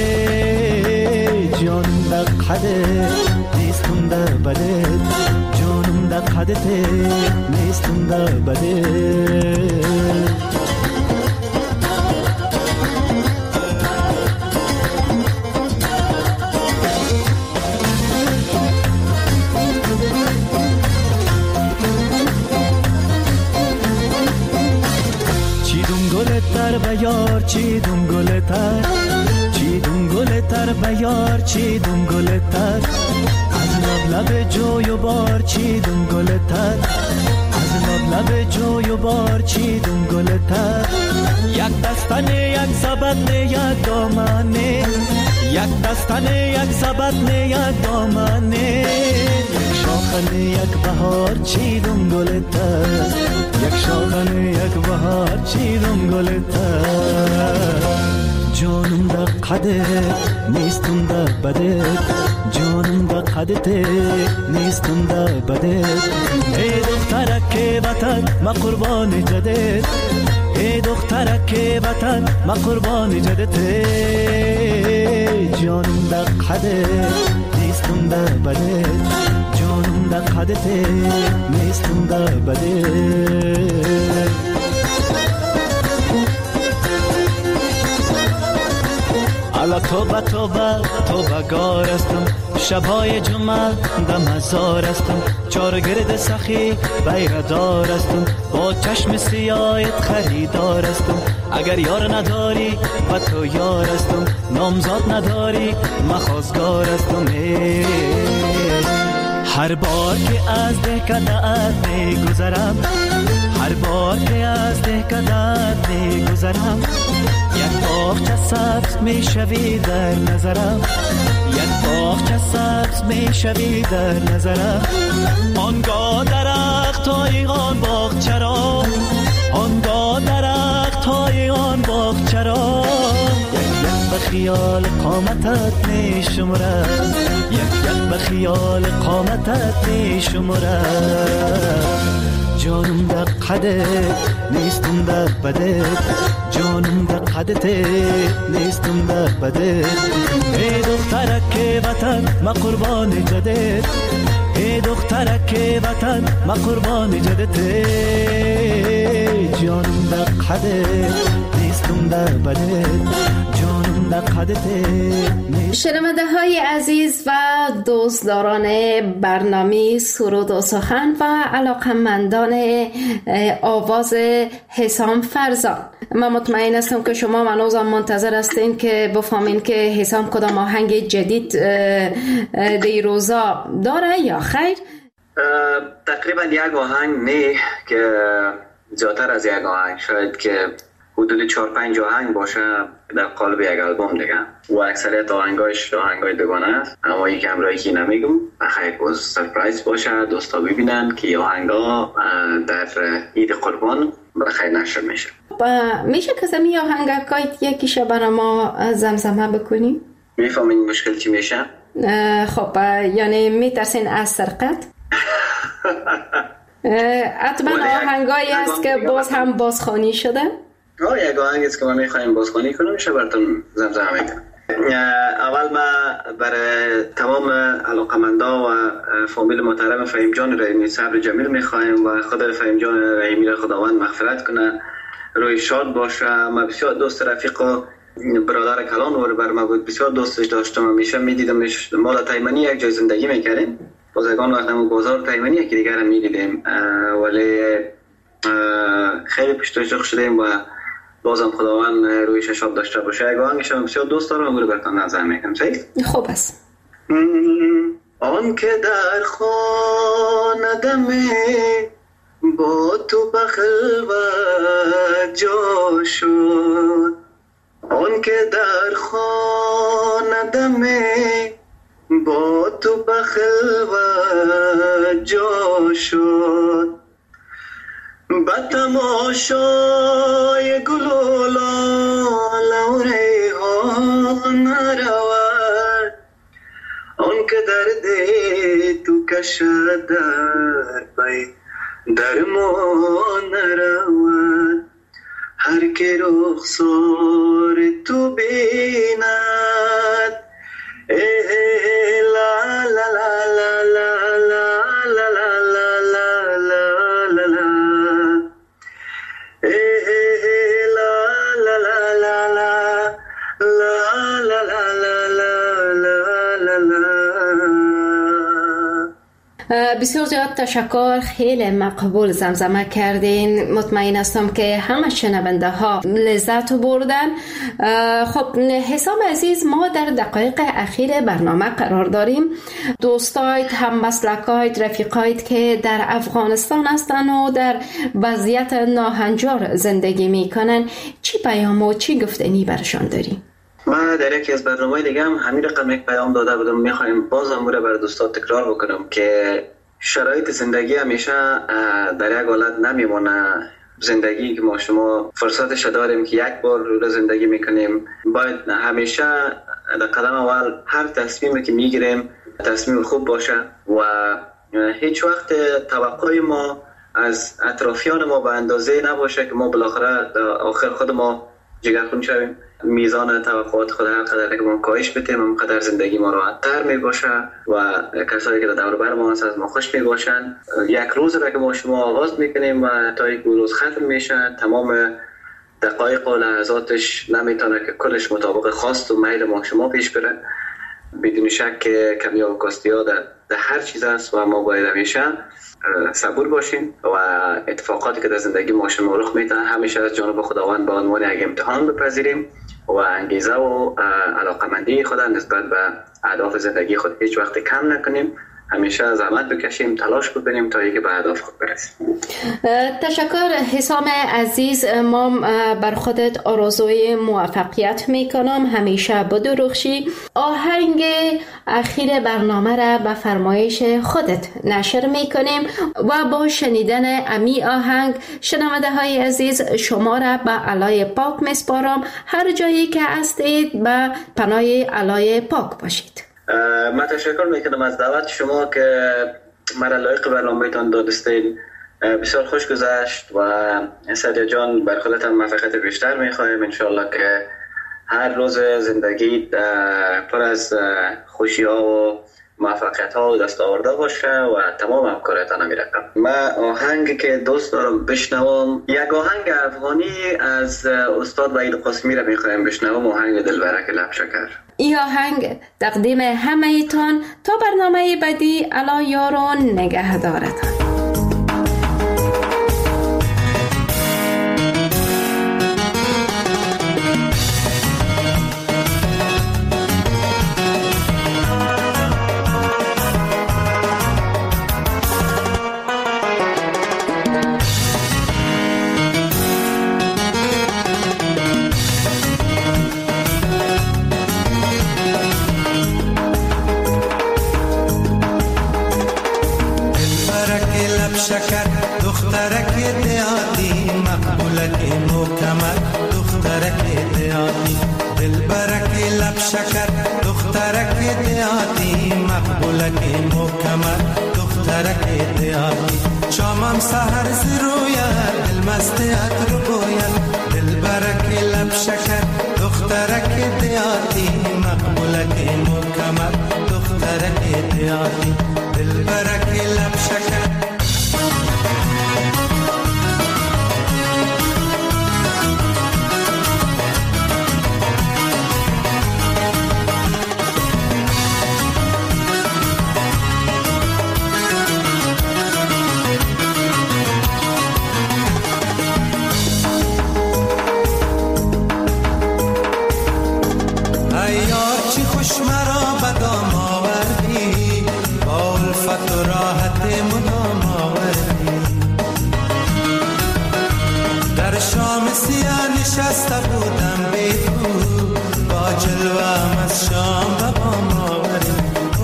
جانم در قدت نیستم در بدت، جانم در قدت نیستم در بدت. بیار چیدم گلتر، چیدم گلتر بیار چیدم گلتر. از لب لب جوی و بار چیدم گلتر، از لب لب جوی و بار چیدم گلتر. یک دستانه یک زبطنه یک دامنه، یک دستانه یک زبطنه یک دامنه. یک شاخنه یک بهار چیدم گلتر، یک شاخنه یک بهار چیدم گلتر. جانم در قدت نیستم در بدت، جانم در قدت نیستم در بدت. ای دخترک وطن ما قربان جدت، ای دخترک وطن ما قربان جدت. جانم در قدت نیستم در بدت، جانم در قدت نیستم در بدت. حالا توبه توبه توبه گار استم، شبای جمعه دم هزار استم. چار گرد سخی بیردار استم، با چشم سیایت خریدار استم. اگر یار نداری و تو یار استم، نامزاد نداری مخواستگار استم. هر بار که از دهکده‌ات میگذرم، هر بار که از دهکده‌ات میگذرم. یک باغچه سبز میشوی در نظرم، یک باغچه سبز میشوی در نظرم. آنگاه درخت های آن باغچه را، آنگاه درخت های آن باغچه را. یک به خیال قامتت میشمرم، یک به خیال قامتت میشمرم. جانم در قدت نیستم در بدت، جانم در قدت نیستم در بدت. ای دخترک وطن ما قربان جدت، ای دخترک وطن ما قربان جدت. جانم در قدت نیستم در بدت، جانم در قدت نیستم. شنونده های عزیز و دوستداران برنامه سرود و سخن و علاقمندان آواز حسام فرزان، من مطمئن هستم که شما منوزم منتظر هستین که بفهمین که حسام کدام آهنگ جدید دیروزا داره یا خیر. تقریبا یک آهنگ نه که زیادتر از یک آهنگ، شاید که حدود 4-5 آهنگ باشه در قالب یک آلبوم دیگه، و اکثریت آهنگایش آهنگای دوگانه است. اما یک امرایی که نمیگم بخیر باز سرپرایز باشه، دوستا ببینن که آهنگا در عید قربان بخیر نشر میشه. میشه که زمین آهنگای یکیشه برای ما زمزمه بکنیم؟ میفهمین مشکل چی میشه؟ خب یعنی میترسین از سرقت؟ حتما آهنگایی هست که باز هم بازخوانی شده؟ یک آهنگ است که ما میخوایم بازخوانی کنیم، میشه براتون زمزمه میکنم. اول ما برای تمام علاقمندا و فامیل محترم فهیم جان رحیمی صبر جمیل میخوایم و خدا فهیم جان رحیمی را خداوند مغفرت کنه، روی شاد باشه. ما بسیار دوست رفیق و برادر کلان و بر ما بود، بسیار دوستش داشتم، همیشه میدیدمش. ما در تایمنی یک جای زندگی میکردیم، بازرگان وقت همون بازار تایمنی یکی دیگر هم میدیدیم، ولی خیلی پشتوش شدیم و بازم خداوند رویش شاد داشته باشه. یک آهنگش هم بسیار دوست دارم، اون رو براتون نظر میکنم. صحیح؟ خوب است. آن که در خانه دمه با تو بخلوت جا شد، آن که در خانه دمه با تو بخلوت جا شد، با تماشای گل و لاله و ریحان نرود، آن که درد تو کشد در پی درمان نرود، هر که رخسار تو بیند لا لا لا لا لا لا لا لا لا لا لا لا بسیار زیاد تشکر، خیلی مقبول زمزمه کردین. مطمئن هستم که همه شنونده ها لذت بردن. خب حسام عزیز، ما در دقایق اخیر برنامه قرار داریم. دوستایت، هم مسلکایت، رفیقایت که در افغانستان هستن و در وضعیت ناهنجار زندگی میکنن، چی پیام و چی گفتنی برشان داریم؟ ما در یکی از برنامه‌های دیگه هم همین رقم یک پیام داده بودم. میخوایم باز هم برای دوستان تکرار بکنم که شرایط زندگی همیشه در یک حالت نمیمونه. زندگی که ما شما فرصتش داریم که یک بار رو زندگی میکنیم، باید همیشه در قدم اول هر تصمیمی که میگیریم تصمیم خوب باشه و هیچ وقت توقع ما از اطرافیان ما به اندازه نباشه که ما بالاخره آخر خود ما جگرخون شویم. میزان توقعات خود هر قدر که ما کاهش بدیم اونقدر زندگی ما راحت‌تر میباشه و کسایی که در دور بر ما هست از ما خوش میباشن. یک روز را که ما شما آغاز میکنیم و تا یک روز ختم میشه، تمام دقایق و لحظاتش نمیتونه که کلش مطابق خواست و میل ما شما پیش بره. بدون شک که کمی و کاستی ها در هر چیز است و ما باید همیشه صبور باشیم و اتفاقاتی که در زندگی ما شما رخ میده همیشه از جانب خداوند به عنوان یک امتحان بپذیریم و انگیزه و علاقمندی خود نسبت به اهداف زندگی خود هیچ وقت کم نکنیم. همیشه زحمت بکشیم، تلاش بکنیم تا اینکه به هدف خود برسیم. تشکر حسام عزیز. ما بر خودت آرزوی موفقیت میکنم، همیشه بدرخشی. آهنگ اخیر برنامه را به فرمایش خودت نشر میکنیم و با شنیدن امی آهنگ شنونده های عزیز شما را به علای پاک میسپارم. هر جایی که هستید به پناه علای پاک باشید. من تشکر میکنم از دعوت شما که مرا لایق برنامه‌تان دادستین. بسیار خوش گذشت و سعدی جان بر خودت هم موفقیت بیشتر میخوایم. انشالله که هر روز زندگی پر از خوشی ها و موفقیت ها و دستاورده باشه و تمام افکارتان میرقم. من آهنگی که دوست دارم بشنوم یک آهنگ افغانی از استاد وحید قاسمی را میخوایم بشنوم، آهنگ دلبرک لب شکر. این آهنگ تقدیم همه ایتان تا برنامه بعدی. الا یاران نگهدارتان. شکر دخترک دیاتی مقبولک مکمل دخترک دیاتی دلبرک لب شکر دخترک دیاتی مقبولک مکمل دخترک دیاتی شامم سحر زرویت دل مستیت رو گوید دلبرک لب شکر دخترک دیاتی مقبولک مکمل دخترک دیاتی دلبرک لب شکر سیاه نشسته بودم بی تو، با جلوم از شام به بام آوری.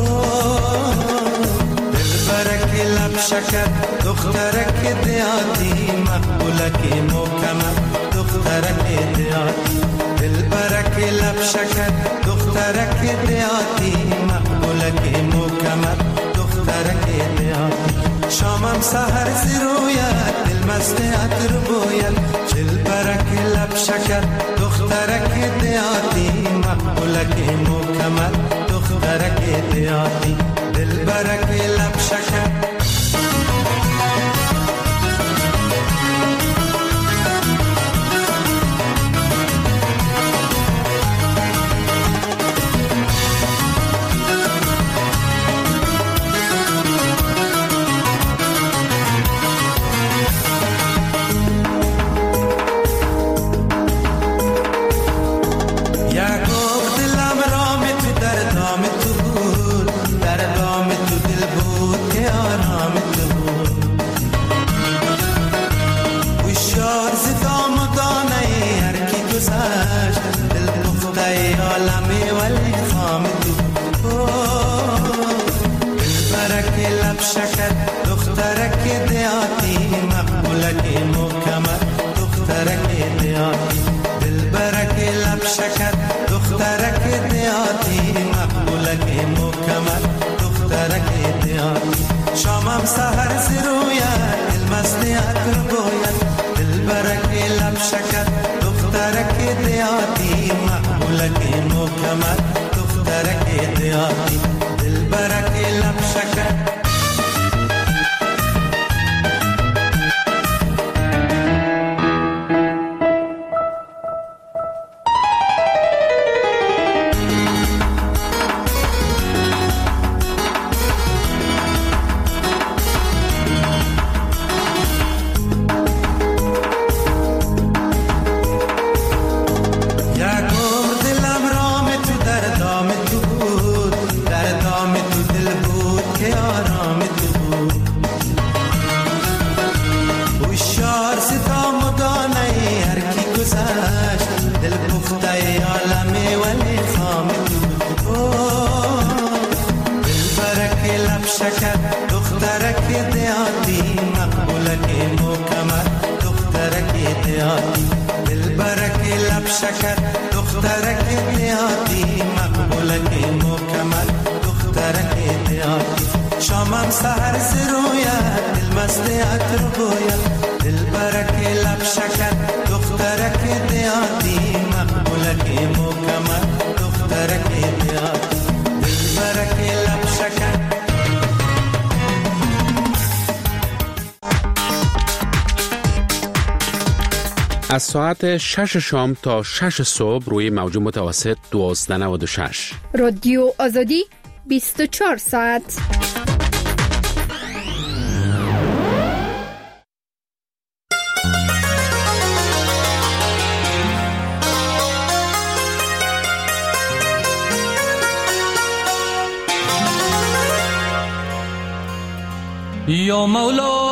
دلبرک لب شکر دخترک دیاتی، مقبولک محکمه دخترک دیاتی. دلبرک لب شکر دخترک دیاتی، مقبولک محکمه دخترک دیاتی. شامم سحر زیرویت دل مست عطر بویت، دلبرک لب شکر دخترک دیاتی، مقبولک محکمه دخترک دیاتی. دلبرک لب شکر شکر دخترک دیاتی، مقبولک محکمه دخترک دیاتی. دلبرک لب شکر دخترک دیاتی، مقبولک محکمه دخترک دیاتی. شامم سحر زیرویت دل مست عطر بویت، دلبرک لب شکر دخترک دیاتی، مقبولک محکمه دخترک دیاتی. دلبرک لب شکر از ساعت 6 شام تا 6 صبح روی موج متوسط 1296 رادیو آزادی 24 ساعت. یا مولا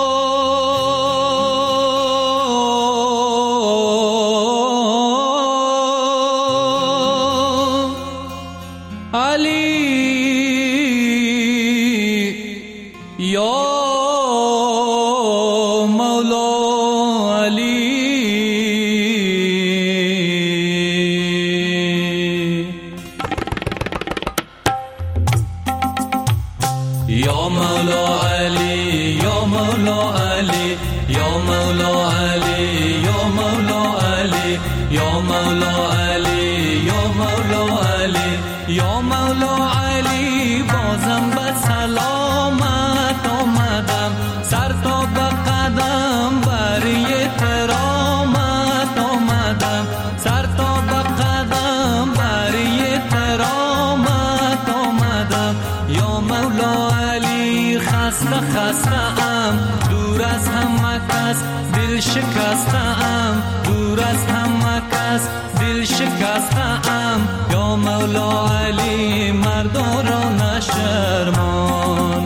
دور از همه کس دل شکستم، دور از همه کس دل شکستم. یا مولا علی مردا را نشرمان،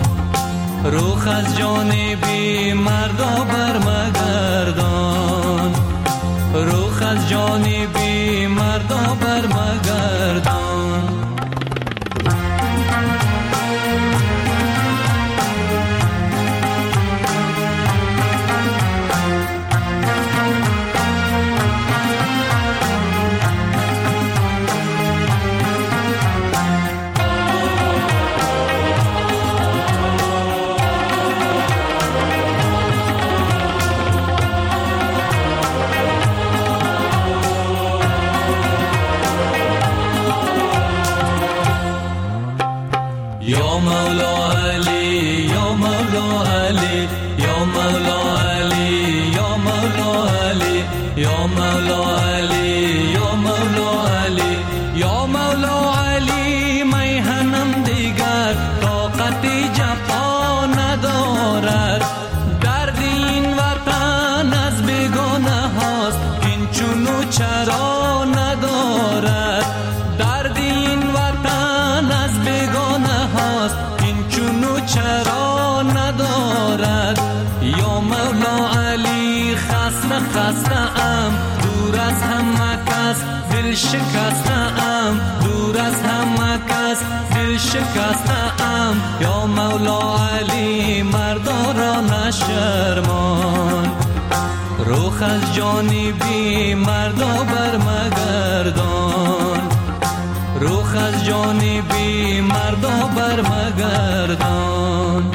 رخ از جانبی مردا برمگردان. مولا علی خسته خسته ام، دور از همه کس دل شکسته ام، دور از همه کس دل شکسته ام. یا مولا علی مردا را نشرمان، رخ از جانبی مردا برمگردان، رخ از جانبی مردا برمگردان.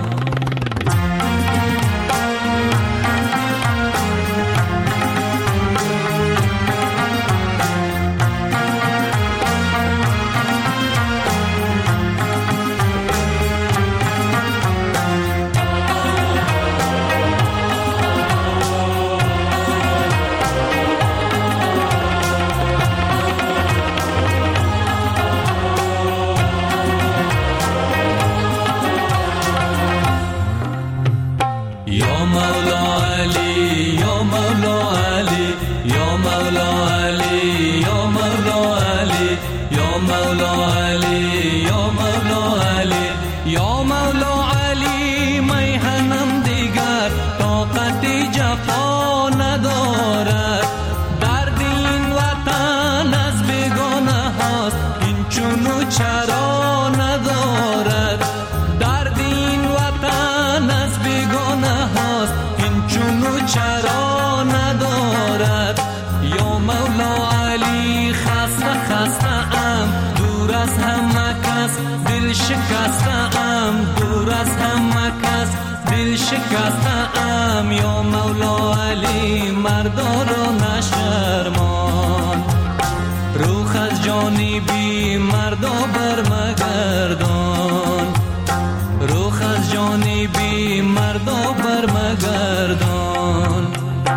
شکستم یا مولا علی مردا را نشرمان، روخ از جانبی مردا برمگردان، روخ از جانبی مردا برمگردان.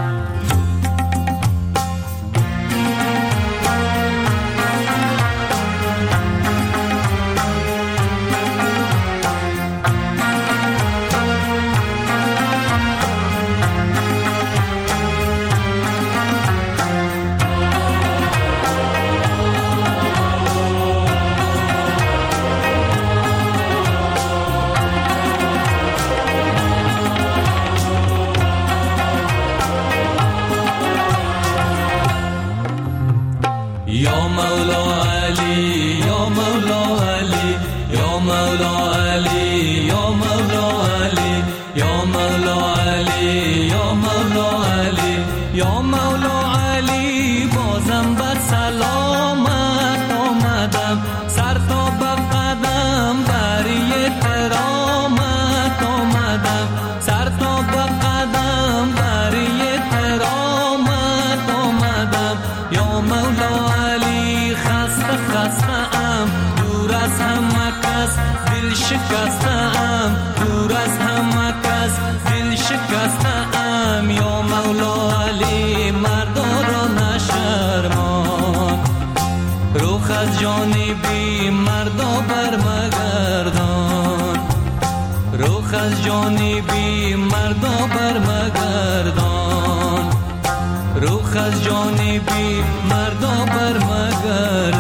یا مولا علی بازم به سلامت آمدم، سر تا به قدم بری کرامت آمدم، سر تا به قدم بری کرامت آمدم. یا مولا علی خسته خسته ام، دور از همه کس دل شکسته ام، دور از همه کس دل شکسته ام. یا مولا علی مردا را نشرمان، رخ از جانبی مردا برمگردان، رخ از جانبی مردا برمگردان، رخ از جانبی مردا برمگردان.